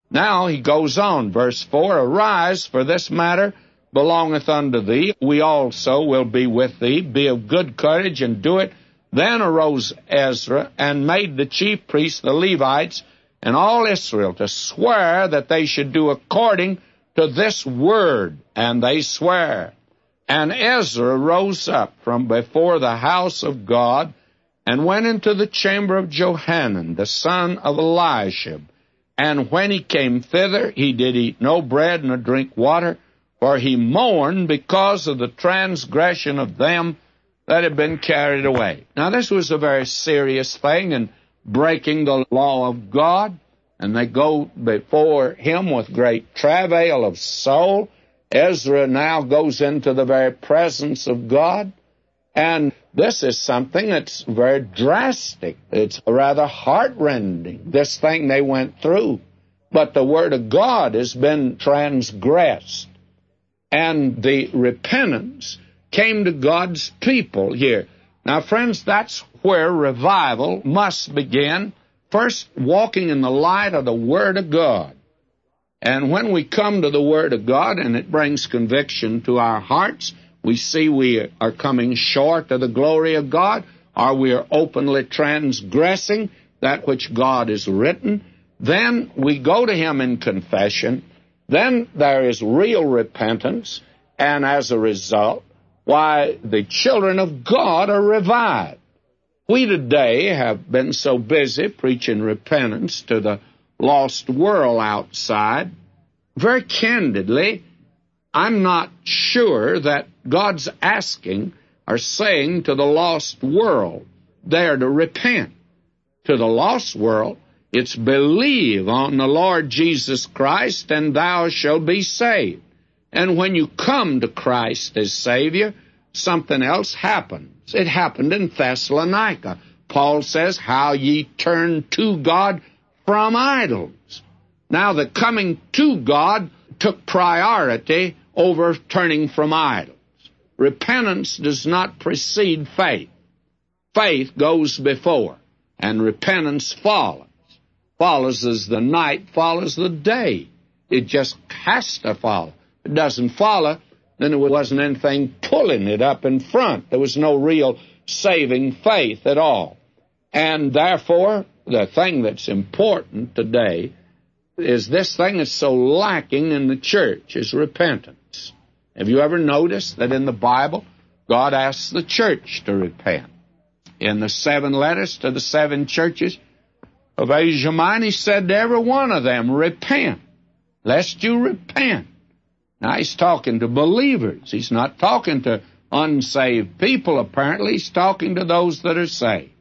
Now he goes on, verse 4, Arise, for this matter belongeth unto thee. We also will be with thee. Be of good courage, and do it. Then arose Ezra, and made the chief priests, the Levites, and all Israel to swear that they should do according to this word. And they swear. And Ezra rose up from before the house of God, and went into the chamber of Johanan, the son of Eliashib. And when he came thither, he did eat no bread nor drink water, for he mourned because of the transgression of them that had been carried away. Now, this was a very serious thing in breaking the law of God, and they go before him with great travail of soul. Ezra now goes into the very presence of God, and this is something that's very drastic. It's rather heart-rending, this thing they went through. But the Word of God has been transgressed, and the repentance came to God's people here. Now, friends, that's where revival must begin. First, walking in the light of the Word of God. And when we come to the Word of God and it brings conviction to our hearts, we see we are coming short of the glory of God, or we are openly transgressing that which God has written. Then we go to Him in confession. Then there is real repentance, and as a result, why, the children of God are revived. We today have been so busy preaching repentance to the lost world outside. Very candidly, I'm not sure that God's asking or saying to the lost world, they are to repent. To the lost world, it's believe on the Lord Jesus Christ, and thou shalt be saved. And when you come to Christ as Savior, something else happens. It happened in Thessalonica. Paul says, how ye turn to God from idols. Now, the coming to God took priority over turning from idols. Repentance does not precede faith. Faith goes before, and repentance follows. Follows as the night follows the day. It just has to follow. If it doesn't follow, then there wasn't anything pulling it up in front. There was no real saving faith at all. And therefore, the thing that's important today is this thing that's so lacking in the church is repentance. Have you ever noticed that in the Bible, God asks the church to repent? In the 7 letters to the 7 churches of Asia Minor, He said to every one of them, repent, lest you repent. Now, He's talking to believers. He's not talking to unsaved people, apparently. He's talking to those that are saved.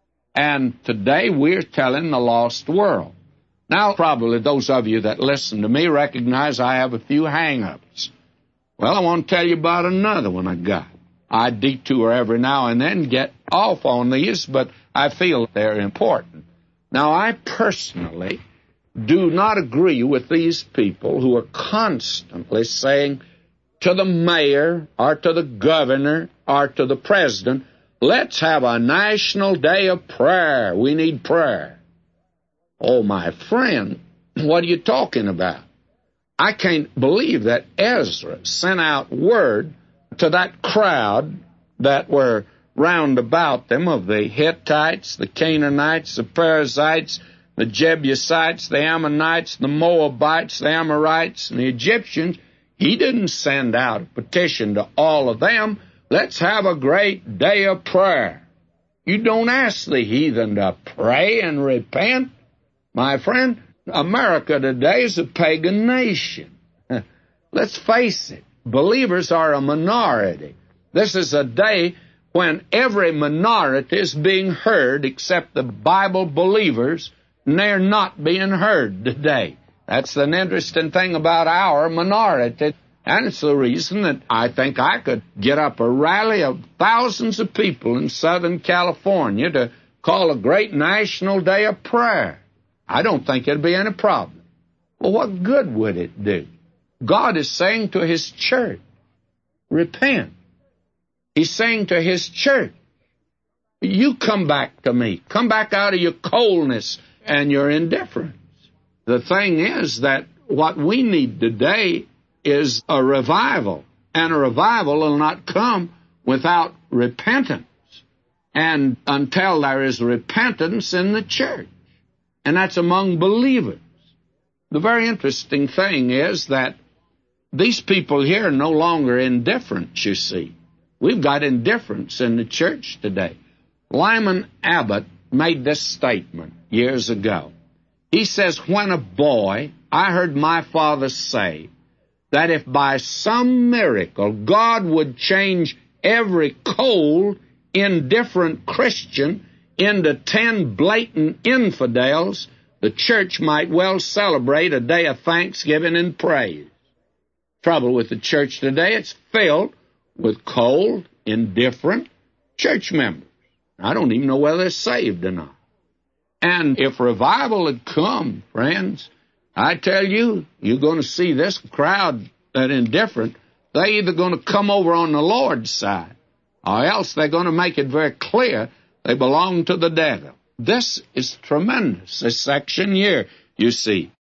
And today we're telling the lost world. Now, probably those of you that listen to me recognize I have a few hang-ups. Well, I want to tell you about another one I got. I detour every now and then, get off on these, but I feel they're important. Now, I personally do not agree with these people who are constantly saying to the mayor or to the governor or to the president, let's have a national day of prayer. We need prayer. Oh, my friend, what are you talking about? I can't believe that Ezra sent out word to that crowd that were round about them of the Hittites, the Canaanites, the Perizzites, the Jebusites, the Ammonites, the Moabites, the Amorites, and the Egyptians. He didn't send out a petition to all of them. Let's have a great day of prayer. You don't ask the heathen to pray and repent. My friend, America today is a pagan nation. Let's face it, believers are a minority. This is a day when every minority is being heard except the Bible believers, and they're not being heard today. That's an interesting thing about our minority, and it's the reason that I think I could get up a rally of thousands of people in Southern California to call a great national day of prayer. I don't think it'd be any problem. Well, what good would it do? God is saying to His church, repent. He's saying to His church, you come back to me. Come back out of your coldness and your indifference. The thing is that what we need today is a revival, and a revival will not come without repentance, and until there is repentance in the church, and that's among believers. The very interesting thing is that these people here are no longer indifferent, you see. We've got indifference in the church today. Lyman Abbott made this statement years ago. He says, when a boy, I heard my father say that if by some miracle God would change every cold, indifferent Christian into 10 blatant infidels, the church might well celebrate a day of thanksgiving and praise. Trouble with the church today, it's filled with cold, indifferent church members. I don't even know whether they're saved or not. And if revival had come, friends, I tell you, you're going to see this crowd that indifferent, they're either going to come over on the Lord's side, or else they're going to make it very clear they belong to the devil. This is tremendous, this section here, you see.